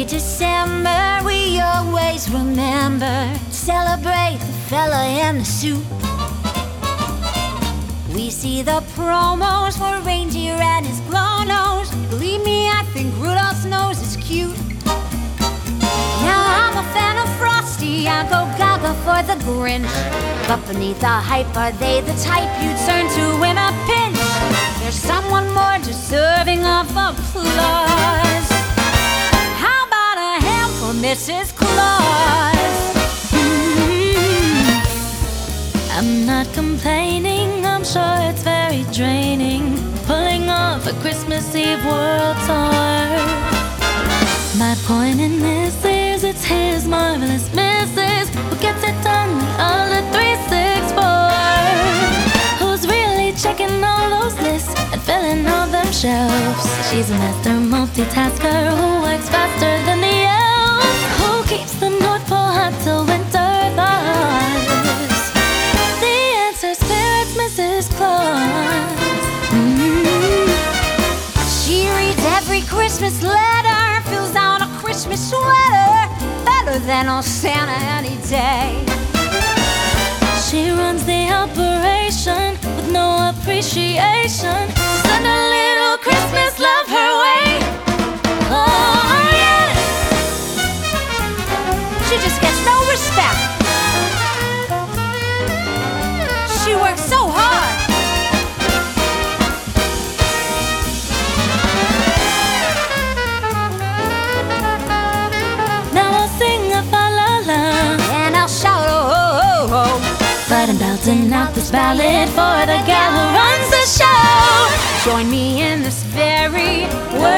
Every December we always remember, celebrate the fella in the suit. We see the promos for reindeer and his glow nose. Believe me, I think Rudolph's nose is cute. Now I'm a fan of Frosty, I go gaga for the Grinch. But beneath the hype, are they the type you'd turn to in a pinch? There's someone more deserving of applause. How about a hand for Mrs. Claus? I'm not complaining, I'm sure it's very draining, pulling off a Christmas Eve world tour. My point in this is it's his marvelous missus who gets it done the other 364. Who's really checking all those lists and filling all them shelves. She's a master multitasker who works faster than the elves. Who keeps the North Pole hot till winter thaws? The answer, spirit's Mrs. Claus. She reads every Christmas letter, fills out a Christmas sweater, better than old Santa any day. She runs the operation with no appreciation. Send a little Christmas love her way. Oh yeah. She just gets no respect. She works so hard. Now I'll sing a fa la la, And I'll shout oh ho ho. but I'm belting out this ballad for the gal who runs the show. Join me in this very